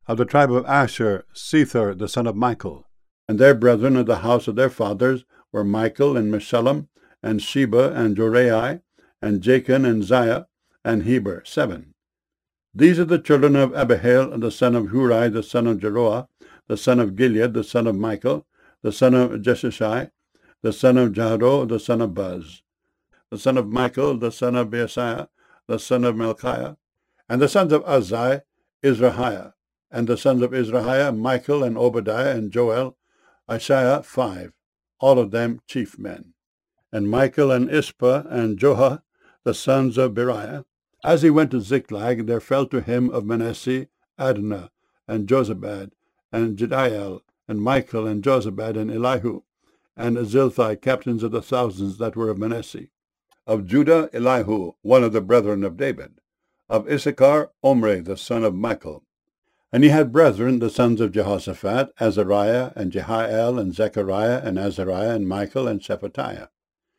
Of the tribe of Asher, Sethur the son of Michael. And their brethren of the house of their fathers were Michael, and Meshullam, and Sheba, and Jorai, and Jachin, and Ziah, and Heber, 7. These are the children of Abihail, the son of Huri, the son of Jeroah, the son of Gilead, the son of Michael, the son of Jeshishai, the son of Jahdo, the son of Buz, the son of Michael, the son of Beasiah, the son of Melchiah, and the sons of Azai, Izrahiah, and the sons of Izrahiah, Michael, and Obadiah, and Joel, Isaiah, 5, all of them chief men. And Michael, and Ispa, and Joha, the sons of Beriah. As he went to Ziklag, there fell to him of Manasseh Adnah, and Jozabad, and Jediael, and Michael, and Jozabad, and Elihu, and Zilthai, captains of the thousands that were of Manasseh. Of Judah, Elihu, one of the brethren of David. Of Issachar, Omri, the son of Michael. And he had brethren, the sons of Jehoshaphat, Azariah, and Jehiel, and Zechariah, and Azariah, and Michael, and Shephatiah.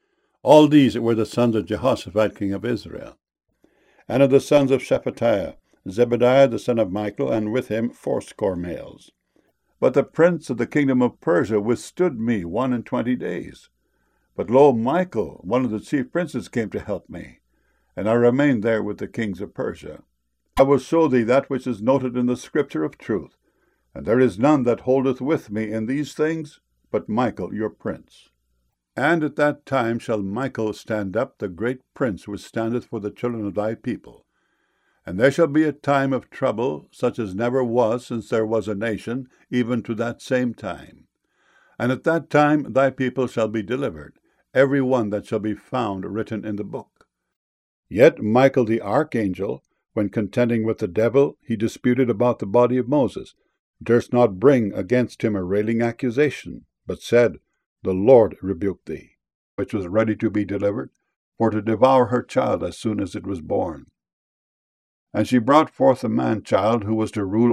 All these were the sons of Jehoshaphat, king of Israel. And of the sons of Shephatiah, Zebediah, the son of Michael, and with him 80 males. But the prince of the kingdom of Persia withstood me 21 days. But lo, Michael, one of the chief princes, came to help me, and I remained there with the kings of Persia. I will show thee that which is noted in the scripture of truth, and there is none that holdeth with me in these things, but Michael your prince. And at that time shall Michael stand up, the great prince which standeth for the children of thy people. And there shall be a time of trouble, such as never was since there was a nation, even to that same time. And at that time thy people shall be delivered, every one that shall be found written in the book. Yet Michael the archangel, when contending with the devil, he disputed about the body of Moses, durst not bring against him a railing accusation, but said, The Lord rebuke thee, which was ready to be delivered, for to devour her child as soon as it was born. And she brought forth a man-child, who was to rule